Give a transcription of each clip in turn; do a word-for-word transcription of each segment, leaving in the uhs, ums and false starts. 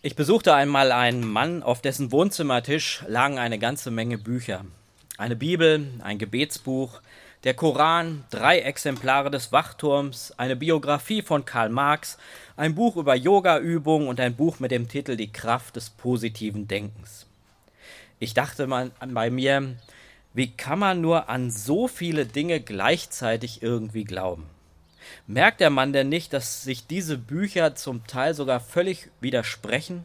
Ich besuchte einmal einen Mann, auf dessen Wohnzimmertisch lagen eine ganze Menge Bücher. Eine Bibel, ein Gebetsbuch, der Koran, drei Exemplare des Wachturms, eine Biografie von Karl Marx, ein Buch über Yoga-Übungen und ein Buch mit dem Titel Die Kraft des positiven Denkens. Ich dachte mal bei mir, wie kann man nur an so viele Dinge gleichzeitig irgendwie glauben? Merkt der Mann denn nicht, dass sich diese Bücher zum Teil sogar völlig widersprechen?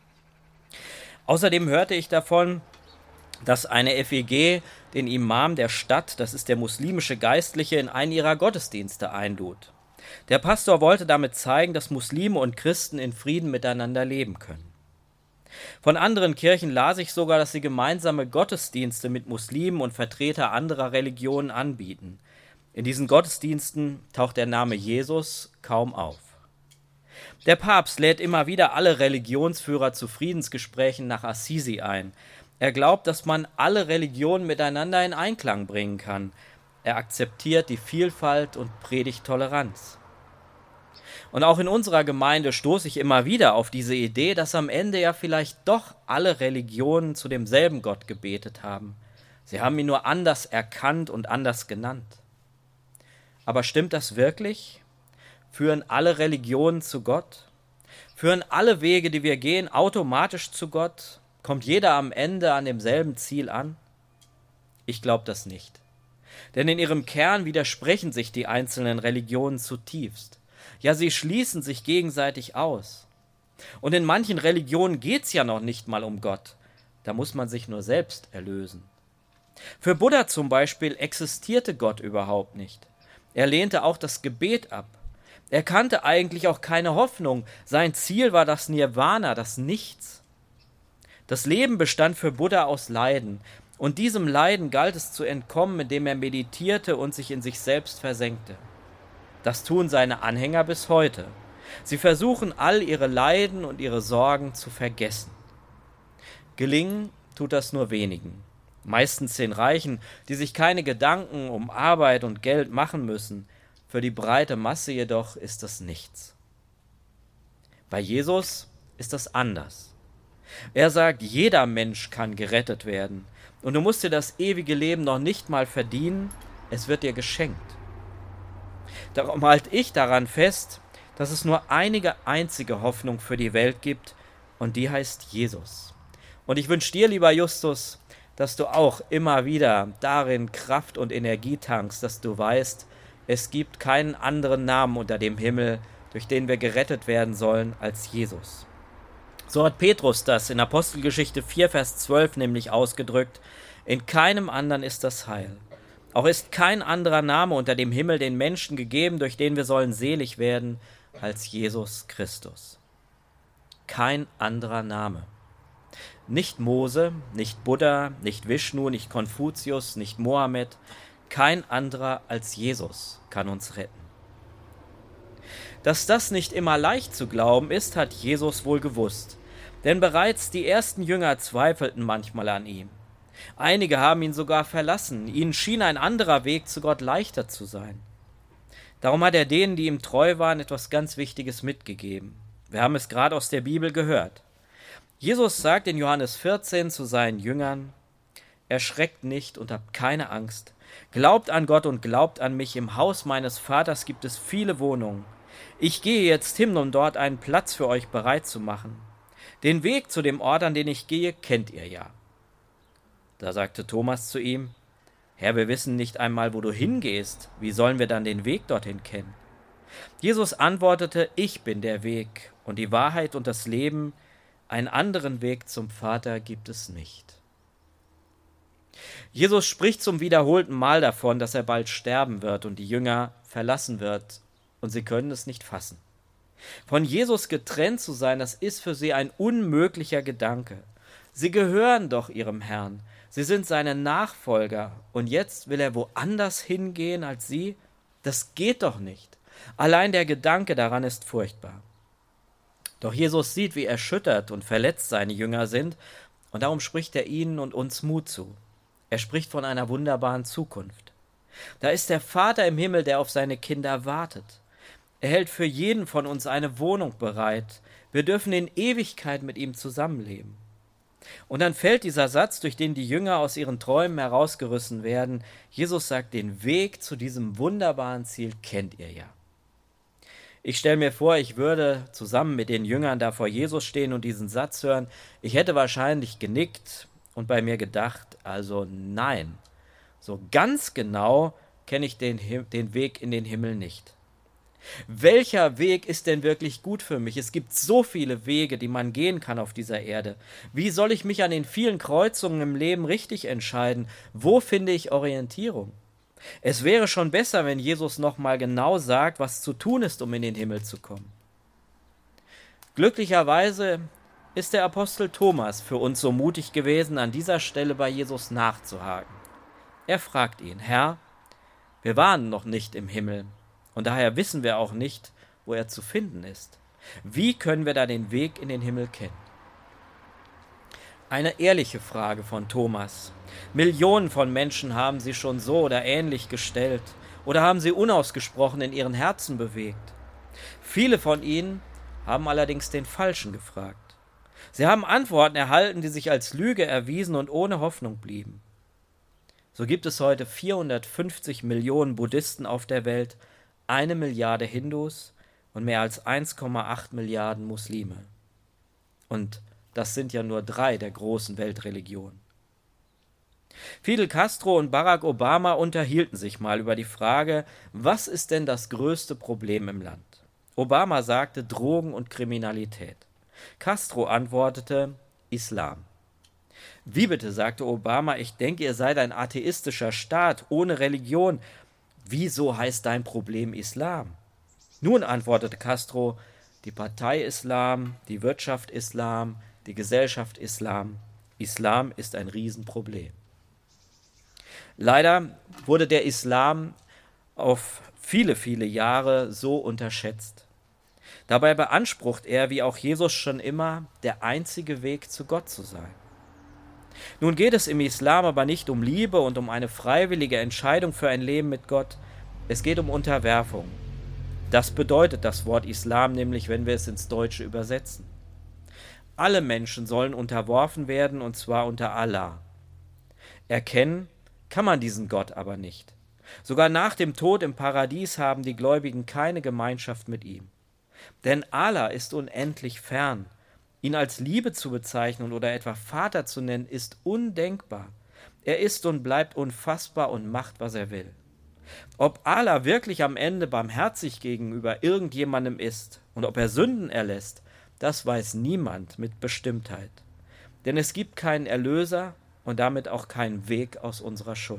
Außerdem hörte ich davon, dass eine F E G den Imam der Stadt, das ist der muslimische Geistliche, in einen ihrer Gottesdienste einlud. Der Pastor wollte damit zeigen, dass Muslime und Christen in Frieden miteinander leben können. Von anderen Kirchen las ich sogar, dass sie gemeinsame Gottesdienste mit Muslimen und Vertreter anderer Religionen anbieten. In diesen Gottesdiensten taucht der Name Jesus kaum auf. Der Papst lädt immer wieder alle Religionsführer zu Friedensgesprächen nach Assisi ein. Er glaubt, dass man alle Religionen miteinander in Einklang bringen kann. Er akzeptiert die Vielfalt und predigt Toleranz. Und auch in unserer Gemeinde stoße ich immer wieder auf diese Idee, dass am Ende ja vielleicht doch alle Religionen zu demselben Gott gebetet haben. Sie haben ihn nur anders erkannt und anders genannt. Aber stimmt das wirklich? Führen alle Religionen zu Gott? Führen alle Wege, die wir gehen, automatisch zu Gott? Kommt jeder am Ende an demselben Ziel an? Ich glaube das nicht. Denn in ihrem Kern widersprechen sich die einzelnen Religionen zutiefst. Ja, sie schließen sich gegenseitig aus. Und in manchen Religionen geht es ja noch nicht mal um Gott. Da muss man sich nur selbst erlösen. Für Buddha zum Beispiel existierte Gott überhaupt nicht. Er lehnte auch das Gebet ab. Er kannte eigentlich auch keine Hoffnung. Sein Ziel war das Nirvana, das Nichts. Das Leben bestand für Buddha aus Leiden. Und diesem Leiden galt es zu entkommen, indem er meditierte und sich in sich selbst versenkte. Das tun seine Anhänger bis heute. Sie versuchen, all ihre Leiden und ihre Sorgen zu vergessen. Gelingen tut das nur wenigen. Meistens den Reichen, die sich keine Gedanken um Arbeit und Geld machen müssen. Für die breite Masse jedoch ist das nichts. Bei Jesus ist das anders. Er sagt, jeder Mensch kann gerettet werden. Und du musst dir das ewige Leben noch nicht mal verdienen, es wird dir geschenkt. Darum halte ich daran fest, dass es nur eine einzige Hoffnung für die Welt gibt, und die heißt Jesus. Und ich wünsche dir, lieber Justus, dass du auch immer wieder darin Kraft und Energie tankst, dass du weißt, es gibt keinen anderen Namen unter dem Himmel, durch den wir gerettet werden sollen, als Jesus. So hat Petrus das in Apostelgeschichte vier, Vers zwölf nämlich ausgedrückt: In keinem anderen ist das Heil. Auch ist kein anderer Name unter dem Himmel den Menschen gegeben, durch den wir sollen selig werden, als Jesus Christus. Kein anderer Name. Nicht Mose, nicht Buddha, nicht Vishnu, nicht Konfuzius, nicht Mohammed. Kein anderer als Jesus kann uns retten. Dass das nicht immer leicht zu glauben ist, hat Jesus wohl gewusst. Denn bereits die ersten Jünger zweifelten manchmal an ihm. Einige haben ihn sogar verlassen. Ihnen schien ein anderer Weg zu Gott leichter zu sein. Darum hat er denen, die ihm treu waren, etwas ganz Wichtiges mitgegeben. Wir haben es gerade aus der Bibel gehört. Jesus sagt in Johannes vierzehn zu seinen Jüngern: Erschreckt nicht und habt keine Angst. Glaubt an Gott und glaubt an mich. Im Haus meines Vaters gibt es viele Wohnungen. Ich gehe jetzt hin, um dort einen Platz für euch bereit zu machen. Den Weg zu dem Ort, an den ich gehe, kennt ihr ja. Da sagte Thomas zu ihm: Herr, wir wissen nicht einmal, wo du hingehst. Wie sollen wir dann den Weg dorthin kennen? Jesus antwortete: Ich bin der Weg und die Wahrheit und das Leben. Einen anderen Weg zum Vater gibt es nicht. Jesus spricht zum wiederholten Mal davon, dass er bald sterben wird und die Jünger verlassen wird, und sie können es nicht fassen. Von Jesus getrennt zu sein, das ist für sie ein unmöglicher Gedanke. Sie gehören doch ihrem Herrn, sie sind seine Nachfolger, und jetzt will er woanders hingehen als sie? Das geht doch nicht. Allein der Gedanke daran ist furchtbar. Doch Jesus sieht, wie erschüttert und verletzt seine Jünger sind, und darum spricht er ihnen und uns Mut zu. Er spricht von einer wunderbaren Zukunft. Da ist der Vater im Himmel, der auf seine Kinder wartet. Er hält für jeden von uns eine Wohnung bereit. Wir dürfen in Ewigkeit mit ihm zusammenleben. Und dann fällt dieser Satz, durch den die Jünger aus ihren Träumen herausgerissen werden. Jesus sagt, den Weg zu diesem wunderbaren Ziel kennt ihr ja. Ich stelle mir vor, ich würde zusammen mit den Jüngern da vor Jesus stehen und diesen Satz hören. Ich hätte wahrscheinlich genickt und bei mir gedacht, also nein, so ganz genau kenne ich den, den Weg in den Himmel nicht. Welcher Weg ist denn wirklich gut für mich? Es gibt so viele Wege, die man gehen kann auf dieser Erde. Wie soll ich mich an den vielen Kreuzungen im Leben richtig entscheiden? Wo finde ich Orientierung? Es wäre schon besser, wenn Jesus nochmal genau sagt, was zu tun ist, um in den Himmel zu kommen. Glücklicherweise ist der Apostel Thomas für uns so mutig gewesen, an dieser Stelle bei Jesus nachzuhaken. Er fragt ihn, Herr, wir waren noch nicht im Himmel. Und daher wissen wir auch nicht, wo er zu finden ist. Wie können wir da den Weg in den Himmel kennen? Eine ehrliche Frage von Thomas. Millionen von Menschen haben sie schon so oder ähnlich gestellt oder haben sie unausgesprochen in ihren Herzen bewegt. Viele von ihnen haben allerdings den Falschen gefragt. Sie haben Antworten erhalten, die sich als Lüge erwiesen und ohne Hoffnung blieben. So gibt es heute vierhundertfünfzig Millionen Buddhisten auf der Welt, eine Milliarde Hindus und mehr als eins Komma acht Milliarden Muslime. Und das sind ja nur drei der großen Weltreligionen. Fidel Castro und Barack Obama unterhielten sich mal über die Frage, was ist denn das größte Problem im Land? Obama sagte Drogen und Kriminalität. Castro antwortete Islam. Wie bitte, sagte Obama, ich denke, ihr seid ein atheistischer Staat ohne Religion. Wieso heißt dein Problem Islam? Nun, antwortete Castro, die Partei Islam, die Wirtschaft Islam, die Gesellschaft Islam. Islam ist ein Riesenproblem. Leider wurde der Islam auf viele, viele Jahre so unterschätzt. Dabei beansprucht er, wie auch Jesus schon immer, der einzige Weg zu Gott zu sein. Nun geht es im Islam aber nicht um Liebe und um eine freiwillige Entscheidung für ein Leben mit Gott. Es geht um Unterwerfung. Das bedeutet das Wort Islam nämlich, wenn wir es ins Deutsche übersetzen. Alle Menschen sollen unterworfen werden, und zwar unter Allah. Erkennen kann man diesen Gott aber nicht. Sogar nach dem Tod im Paradies haben die Gläubigen keine Gemeinschaft mit ihm. Denn Allah ist unendlich fern. Ihn als Liebe zu bezeichnen oder etwa Vater zu nennen, ist undenkbar. Er ist und bleibt unfassbar und macht, was er will. Ob Allah wirklich am Ende barmherzig gegenüber irgendjemandem ist und ob er Sünden erlässt, das weiß niemand mit Bestimmtheit. Denn es gibt keinen Erlöser und damit auch keinen Weg aus unserer Schuld.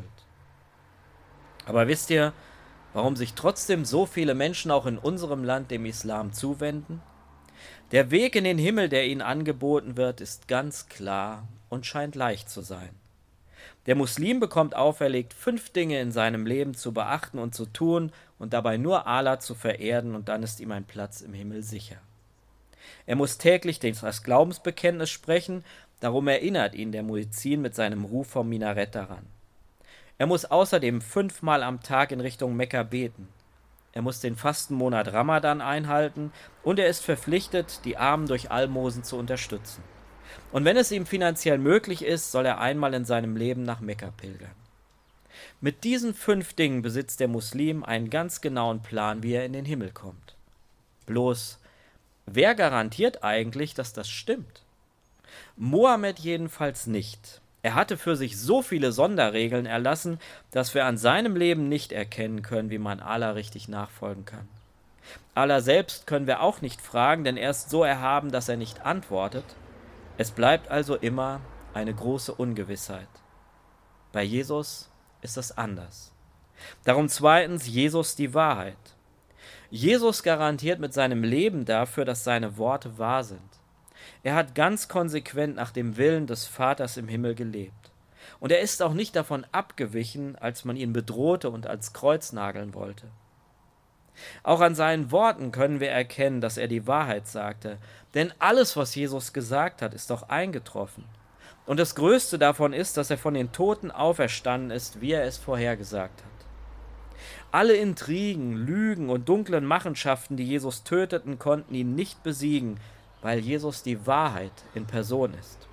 Aber wisst ihr, warum sich trotzdem so viele Menschen auch in unserem Land dem Islam zuwenden? Der Weg in den Himmel, der ihnen angeboten wird, ist ganz klar und scheint leicht zu sein. Der Muslim bekommt auferlegt, fünf Dinge in seinem Leben zu beachten und zu tun und dabei nur Allah zu verehren, und dann ist ihm ein Platz im Himmel sicher. Er muss täglich das Glaubensbekenntnis sprechen, darum erinnert ihn der Muezzin mit seinem Ruf vom Minarett daran. Er muss außerdem fünfmal am Tag in Richtung Mekka beten. Er muss den Fastenmonat Ramadan einhalten und er ist verpflichtet, die Armen durch Almosen zu unterstützen. Und wenn es ihm finanziell möglich ist, soll er einmal in seinem Leben nach Mekka pilgern. Mit diesen fünf Dingen besitzt der Muslim einen ganz genauen Plan, wie er in den Himmel kommt. Bloß, wer garantiert eigentlich, dass das stimmt? Mohammed jedenfalls nicht. Er hatte für sich so viele Sonderregeln erlassen, dass wir an seinem Leben nicht erkennen können, wie man Allah richtig nachfolgen kann. Allah selbst können wir auch nicht fragen, denn er ist so erhaben, dass er nicht antwortet. Es bleibt also immer eine große Ungewissheit. Bei Jesus ist das anders. Darum zweitens Jesus die Wahrheit. Jesus garantiert mit seinem Leben dafür, dass seine Worte wahr sind. Er hat ganz konsequent nach dem Willen des Vaters im Himmel gelebt. Und er ist auch nicht davon abgewichen, als man ihn bedrohte und als Kreuz nageln wollte. Auch an seinen Worten können wir erkennen, dass er die Wahrheit sagte, denn alles, was Jesus gesagt hat, ist doch eingetroffen. Und das Größte davon ist, dass er von den Toten auferstanden ist, wie er es vorhergesagt hat. Alle Intrigen, Lügen und dunklen Machenschaften, die Jesus töteten, konnten ihn nicht besiegen, weil Jesus die Wahrheit in Person ist.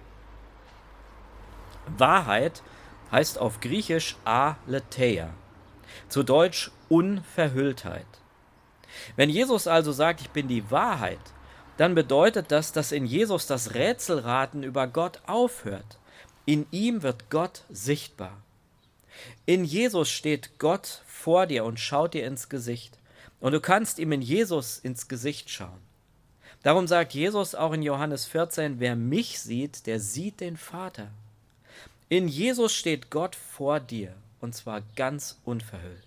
Wahrheit heißt auf Griechisch aletheia, zu Deutsch Unverhülltheit. Wenn Jesus also sagt, ich bin die Wahrheit, dann bedeutet das, dass in Jesus das Rätselraten über Gott aufhört. In ihm wird Gott sichtbar. In Jesus steht Gott vor dir und schaut dir ins Gesicht. Und du kannst ihm in Jesus ins Gesicht schauen. Darum sagt Jesus auch in Johannes vierzehn, wer mich sieht, der sieht den Vater. In Jesus steht Gott vor dir, und zwar ganz unverhüllt.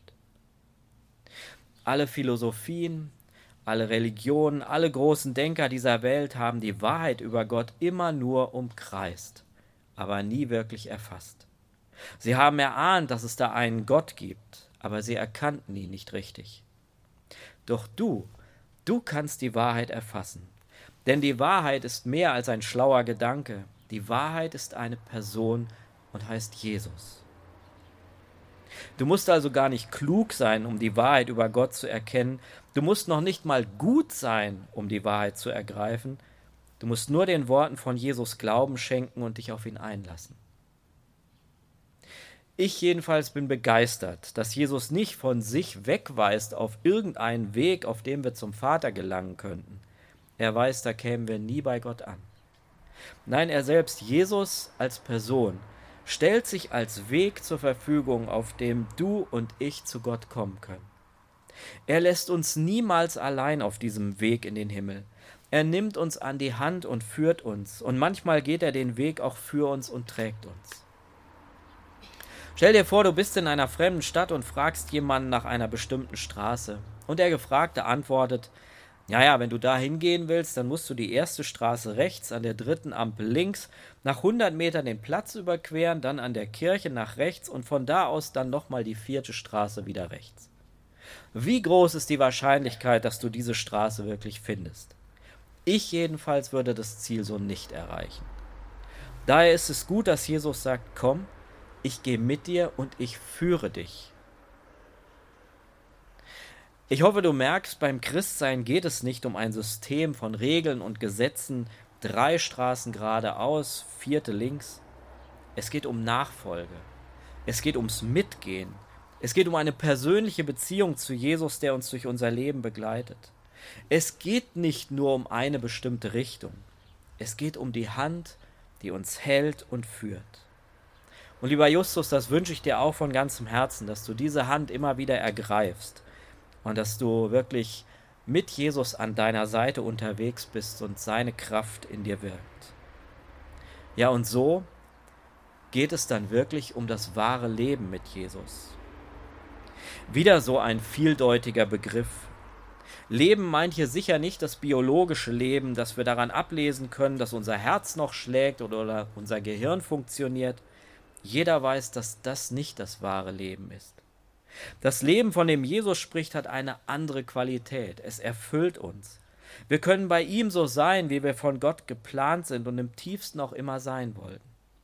Alle Philosophien, alle Religionen, alle großen Denker dieser Welt haben die Wahrheit über Gott immer nur umkreist, aber nie wirklich erfasst. Sie haben erahnt, dass es da einen Gott gibt, aber sie erkannten ihn nicht richtig. Doch du, du kannst die Wahrheit erfassen, denn die Wahrheit ist mehr als ein schlauer Gedanke. Die Wahrheit ist eine Person und heißt Jesus. Du musst also gar nicht klug sein, um die Wahrheit über Gott zu erkennen. Du musst noch nicht mal gut sein, um die Wahrheit zu ergreifen. Du musst nur den Worten von Jesus Glauben schenken und dich auf ihn einlassen. Ich jedenfalls bin begeistert, dass Jesus nicht von sich wegweist auf irgendeinen Weg, auf dem wir zum Vater gelangen könnten. Er weiß, da kämen wir nie bei Gott an. Nein, er selbst, Jesus als Person, stellt sich als Weg zur Verfügung, auf dem du und ich zu Gott kommen können. Er lässt uns niemals allein auf diesem Weg in den Himmel. Er nimmt uns an die Hand und führt uns, und manchmal geht er den Weg auch für uns und trägt uns. Stell dir vor, du bist in einer fremden Stadt und fragst jemanden nach einer bestimmten Straße. Und der Gefragte antwortet, ja, ja, wenn du da hingehen willst, dann musst du die erste Straße rechts, an der dritten Ampel links, nach hundert Metern den Platz überqueren, dann an der Kirche nach rechts und von da aus dann nochmal die vierte Straße wieder rechts. Wie groß ist die Wahrscheinlichkeit, dass du diese Straße wirklich findest? Ich jedenfalls würde das Ziel so nicht erreichen. Daher ist es gut, dass Jesus sagt, komm, ich gehe mit dir und ich führe dich. Ich hoffe, du merkst, beim Christsein geht es nicht um ein System von Regeln und Gesetzen, drei Straßen geradeaus, vierte links. Es geht um Nachfolge. Es geht ums Mitgehen. Es geht um eine persönliche Beziehung zu Jesus, der uns durch unser Leben begleitet. Es geht nicht nur um eine bestimmte Richtung. Es geht um die Hand, die uns hält und führt. Und lieber Justus, das wünsche ich dir auch von ganzem Herzen, dass du diese Hand immer wieder ergreifst und dass du wirklich mit Jesus an deiner Seite unterwegs bist und seine Kraft in dir wirkt. Ja, und so geht es dann wirklich um das wahre Leben mit Jesus. Wieder so ein vieldeutiger Begriff. Leben meint hier sicher nicht das biologische Leben, dass wir daran ablesen können, dass unser Herz noch schlägt oder unser Gehirn funktioniert. Jeder weiß, dass das nicht das wahre Leben ist. Das Leben, von dem Jesus spricht, hat eine andere Qualität. Es erfüllt uns. Wir können bei ihm so sein, wie wir von Gott geplant sind und im tiefsten auch immer sein wollen.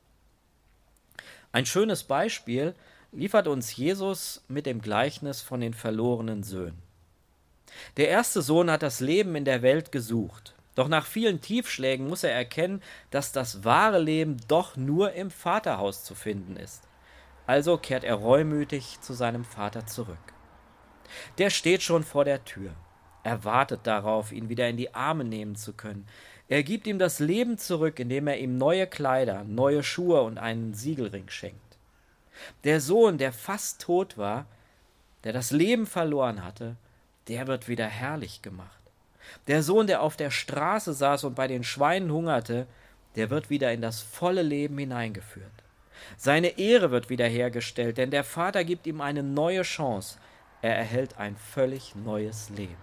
Ein schönes Beispiel liefert uns Jesus mit dem Gleichnis von den verlorenen Söhnen. Der erste Sohn hat das Leben in der Welt gesucht. Doch nach vielen Tiefschlägen muss er erkennen, dass das wahre Leben doch nur im Vaterhaus zu finden ist. Also kehrt er reumütig zu seinem Vater zurück. Der steht schon vor der Tür. Er wartet darauf, ihn wieder in die Arme nehmen zu können. Er gibt ihm das Leben zurück, indem er ihm neue Kleider, neue Schuhe und einen Siegelring schenkt. Der Sohn, der fast tot war, der das Leben verloren hatte, der wird wieder herrlich gemacht. Der Sohn, der auf der Straße saß und bei den Schweinen hungerte, der wird wieder in das volle Leben hineingeführt. Seine Ehre wird wiederhergestellt, denn der Vater gibt ihm eine neue Chance. Er erhält ein völlig neues Leben.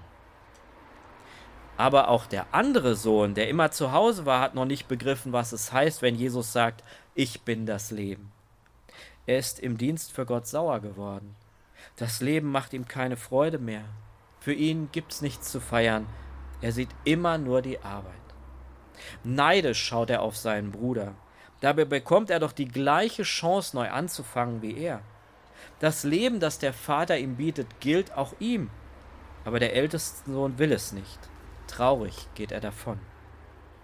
Aber auch der andere Sohn, der immer zu Hause war, hat noch nicht begriffen, was es heißt, wenn Jesus sagt, ich bin das Leben. Er ist im Dienst für Gott sauer geworden. Das Leben macht ihm keine Freude mehr. Für ihn gibt's nichts zu feiern. Er sieht immer nur die Arbeit. Neidisch schaut er auf seinen Bruder. Dabei bekommt er doch die gleiche Chance, neu anzufangen wie er. Das Leben, das der Vater ihm bietet, gilt auch ihm. Aber der älteste Sohn will es nicht. Traurig geht er davon.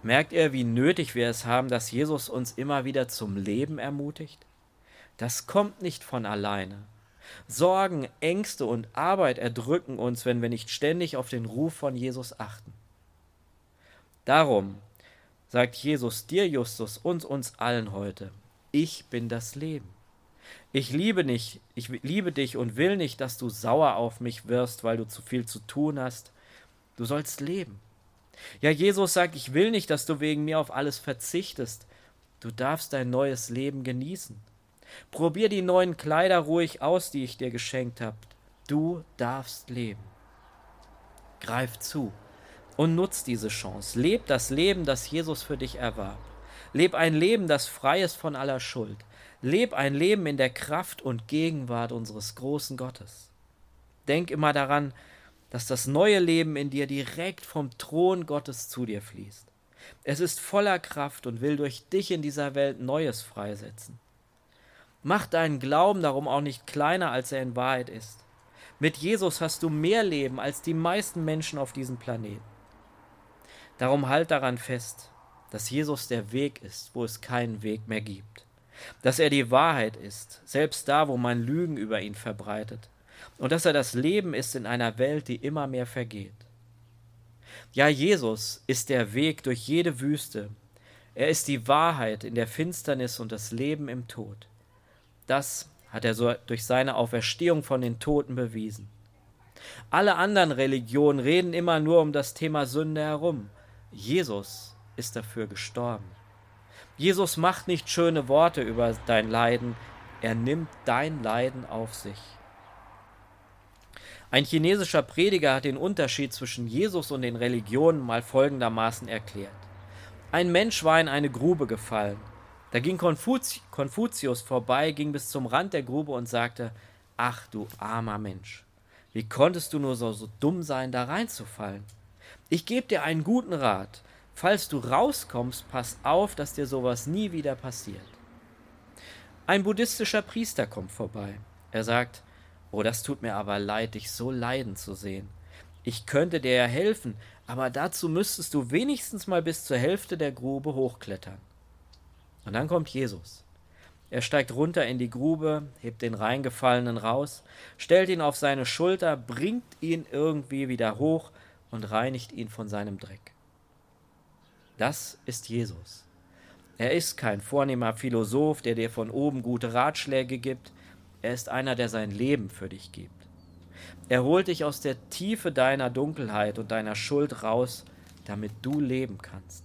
Merkt ihr, wie nötig wir es haben, dass Jesus uns immer wieder zum Leben ermutigt? Das kommt nicht von alleine. Sorgen, Ängste und Arbeit erdrücken uns, wenn wir nicht ständig auf den Ruf von Jesus achten. Darum sagt Jesus dir, Justus, und uns allen heute: Ich bin das Leben. Ich liebe nicht, ich liebe dich und will nicht, dass du sauer auf mich wirst, weil du zu viel zu tun hast. Du sollst leben. Ja, Jesus sagt, ich will nicht, dass du wegen mir auf alles verzichtest. Du darfst dein neues Leben genießen. Probier die neuen Kleider ruhig aus, die ich dir geschenkt habe. Du darfst leben. Greif zu und nutz diese Chance. Leb das Leben, das Jesus für dich erwarb. Leb ein Leben, das frei ist von aller Schuld. Leb ein Leben in der Kraft und Gegenwart unseres großen Gottes. Denk immer daran, dass das neue Leben in dir direkt vom Thron Gottes zu dir fließt. Es ist voller Kraft und will durch dich in dieser Welt Neues freisetzen. Mach deinen Glauben darum auch nicht kleiner, als er in Wahrheit ist. Mit Jesus hast du mehr Leben als die meisten Menschen auf diesem Planeten. Darum halt daran fest, dass Jesus der Weg ist, wo es keinen Weg mehr gibt. Dass er die Wahrheit ist, selbst da, wo man Lügen über ihn verbreitet. Und dass er das Leben ist in einer Welt, die immer mehr vergeht. Ja, Jesus ist der Weg durch jede Wüste. Er ist die Wahrheit in der Finsternis und das Leben im Tod. Das hat er so durch seine Auferstehung von den Toten bewiesen. Alle anderen Religionen reden immer nur um das Thema Sünde herum. Jesus ist dafür gestorben. Jesus macht nicht schöne Worte über dein Leiden, er nimmt dein Leiden auf sich. Ein chinesischer Prediger hat den Unterschied zwischen Jesus und den Religionen mal folgendermaßen erklärt. Ein Mensch war in eine Grube gefallen. Da ging Konfuzi- Konfuzius vorbei, ging bis zum Rand der Grube und sagte: Ach du armer Mensch, wie konntest du nur so, so dumm sein, da reinzufallen? Ich gebe dir einen guten Rat. Falls du rauskommst, pass auf, dass dir sowas nie wieder passiert. Ein buddhistischer Priester kommt vorbei. Er sagt: Oh, das tut mir aber leid, dich so leiden zu sehen. Ich könnte dir ja helfen, aber dazu müsstest du wenigstens mal bis zur Hälfte der Grube hochklettern. Und dann kommt Jesus. Er steigt runter in die Grube, hebt den Reingefallenen raus, stellt ihn auf seine Schulter, bringt ihn irgendwie wieder hoch und reinigt ihn von seinem Dreck. Das ist Jesus. Er ist kein vornehmer Philosoph, der dir von oben gute Ratschläge gibt. Er ist einer, der sein Leben für dich gibt. Er holt dich aus der Tiefe deiner Dunkelheit und deiner Schuld raus, damit du leben kannst.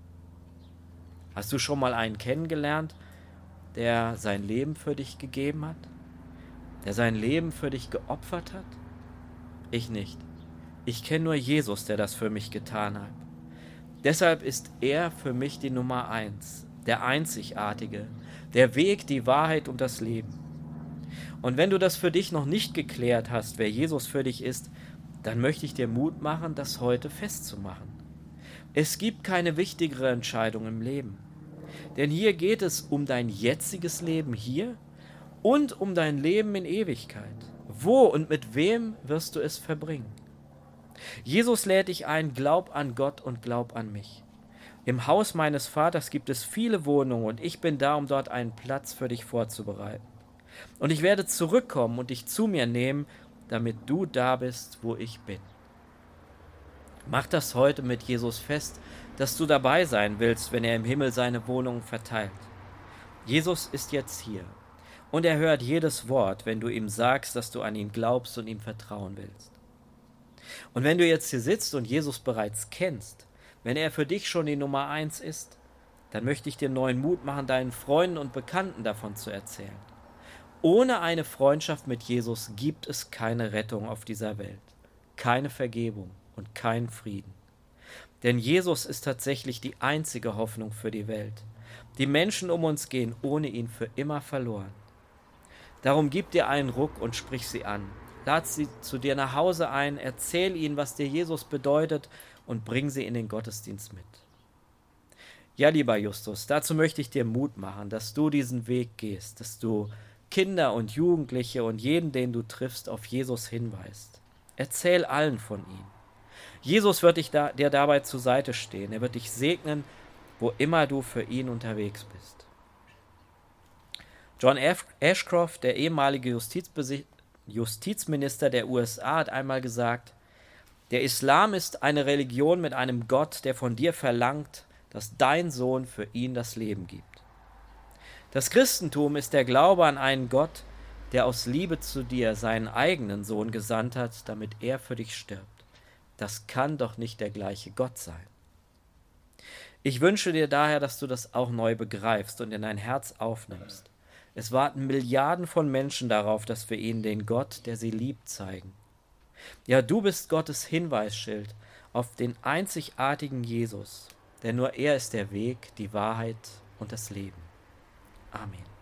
Hast du schon mal einen kennengelernt, der sein Leben für dich gegeben hat? Der sein Leben für dich geopfert hat? Ich nicht. Ich kenne nur Jesus, der das für mich getan hat. Deshalb ist er für mich die Nummer eins, der Einzigartige, der Weg, die Wahrheit und das Leben. Und wenn du das für dich noch nicht geklärt hast, wer Jesus für dich ist, dann möchte ich dir Mut machen, das heute festzumachen. Es gibt keine wichtigere Entscheidung im Leben. Denn hier geht es um dein jetziges Leben hier und um dein Leben in Ewigkeit. Wo und mit wem wirst du es verbringen? Jesus lädt dich ein, glaub an Gott und glaub an mich. Im Haus meines Vaters gibt es viele Wohnungen und ich bin da, um dort einen Platz für dich vorzubereiten. Und ich werde zurückkommen und dich zu mir nehmen, damit du da bist, wo ich bin. Mach das heute mit Jesus fest, dass du dabei sein willst, wenn er im Himmel seine Wohnungen verteilt. Jesus ist jetzt hier und er hört jedes Wort, wenn du ihm sagst, dass du an ihn glaubst und ihm vertrauen willst. Und wenn du jetzt hier sitzt und Jesus bereits kennst, wenn er für dich schon die Nummer eins ist, dann möchte ich dir neuen Mut machen, deinen Freunden und Bekannten davon zu erzählen. Ohne eine Freundschaft mit Jesus gibt es keine Rettung auf dieser Welt, keine Vergebung und keinen Frieden. Denn Jesus ist tatsächlich die einzige Hoffnung für die Welt. Die Menschen um uns gehen ohne ihn für immer verloren. Darum gib dir einen Ruck und sprich sie an. Lad sie zu dir nach Hause ein, erzähl ihnen, was dir Jesus bedeutet und bring sie in den Gottesdienst mit. Ja, lieber Justus, dazu möchte ich dir Mut machen, dass du diesen Weg gehst, dass du Kinder und Jugendliche und jeden, den du triffst, auf Jesus hinweist. Erzähl allen von ihm. Jesus wird dich da, dir dabei zur Seite stehen. Er wird dich segnen, wo immer du für ihn unterwegs bist. John Ashcroft, der ehemalige Justizbesi- Justizminister der U S A, hat einmal gesagt, der Islam ist eine Religion mit einem Gott, der von dir verlangt, dass dein Sohn für ihn das Leben gibt. Das Christentum ist der Glaube an einen Gott, der aus Liebe zu dir seinen eigenen Sohn gesandt hat, damit er für dich stirbt. Das kann doch nicht der gleiche Gott sein. Ich wünsche dir daher, dass du das auch neu begreifst und in dein Herz aufnimmst. Es warten Milliarden von Menschen darauf, dass wir ihnen den Gott, der sie liebt, zeigen. Ja, du bist Gottes Hinweisschild auf den einzigartigen Jesus, denn nur er ist der Weg, die Wahrheit und das Leben. Amen.